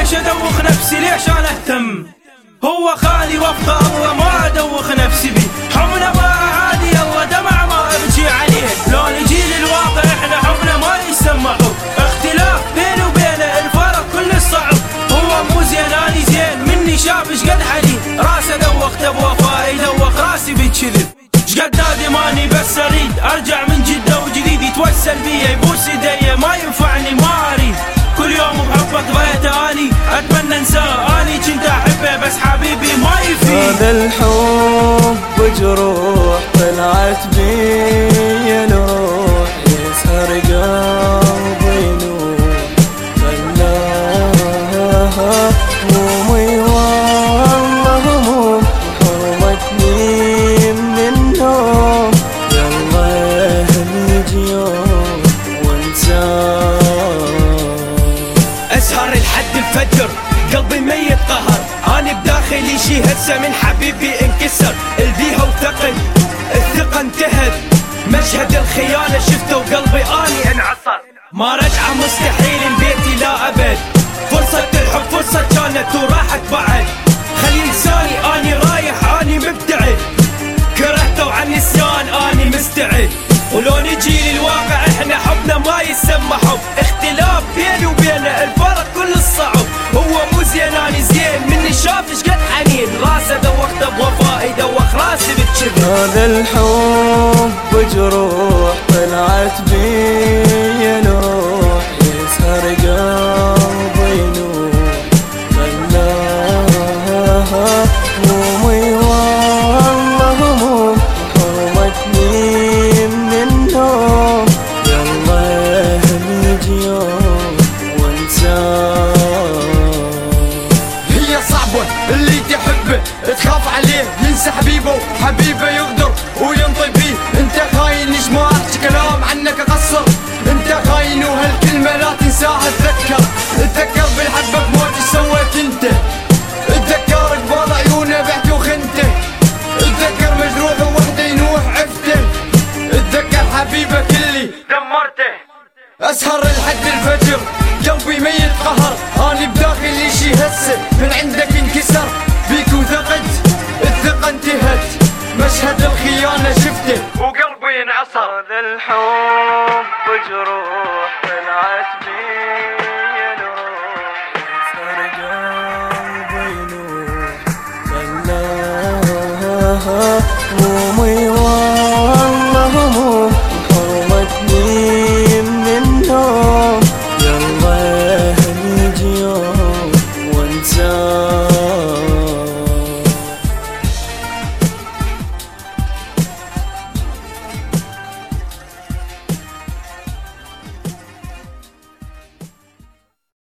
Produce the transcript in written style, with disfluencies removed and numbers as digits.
ليش ادوخ نفسي ليش انا اهتم؟ هو خالي وفق الله ما ادوخ نفسي بيه. حبنا ما عادي يلا دمع ما ابكي عليه. لو نجي للواقع احنا حبنا ما يسمى حب. اختلاف بيني وبينه الفرق كل الصعب. هو مو زين اني زين مني شاف ايش قد حلي. راسه دوخته بوفاء يدوخ راسي بالكذب. ايش قد نادي ماني بس اريد ارجع من جده وجديد. يتوسل بي يبوس ايديه ما ينفعني ما اريد. كل يوم بحبك ضيعته اني اتمنى انساه. اني كنت احبه بس حبيبي ما يفيد. هذا الحب جروح طلعت بي نروح يسهر قلبي نور خلاها همومي والله هموم حرمتني من النوم. يلا نجي يوم وانساه. اسهر لحد الفجر قلبي ميت قهر. اني بداخلي شي هسه من حبيبي انكسر. البيها وثقل الثقة انتهت. مشهد الخيانة شفته وقلبي اني انعصر. ما رجعة مستحيل لبيتي لا ابد. فرصة الحب فرصة كانت وراحت بعد. خلي لساني اني رايح اني مبتعد. كرهته وعن نسيان اني مستعد. ولو نجي للواقع احنا حبنا ما يسمى حب. اختلاف بيني وبينه الفرق كل الصعب. هو مو زين اني زين مني شاف ايش قد حنين. راسه دوخته بوفاء يدوخ راسي بالكذب. هذا الحب جروح طلعت بي نروح يسهر قلبي نور خلاها همومي والله هموم حرمتني من النوم. يلا نجي يوم وانساه. هي صعبة اللي تحبه تخاف عليه ينسى حبيبه حبيبه يغدر وينطي فيه. انت خاين ليش ما احكي كلام عنك اقصر. انت خاين وهالكلمة لا تنساها. اتذكر بالحبك موت ايش سويت انت. اتذكر قبال عيونه بعت وخنته. اتذكر مجروح ووحده ينوح عفته. اتذكر حبيبك اللي دمرته. اسهر لحد الفجر قلبي ميت قهر. اني بداخلي شي هسه من عندك انكسر. بيك وثقت الثقة انتهت. مشهد الخيانة شفته وقلبي انعصر. هذا الحب جروح طلعت بي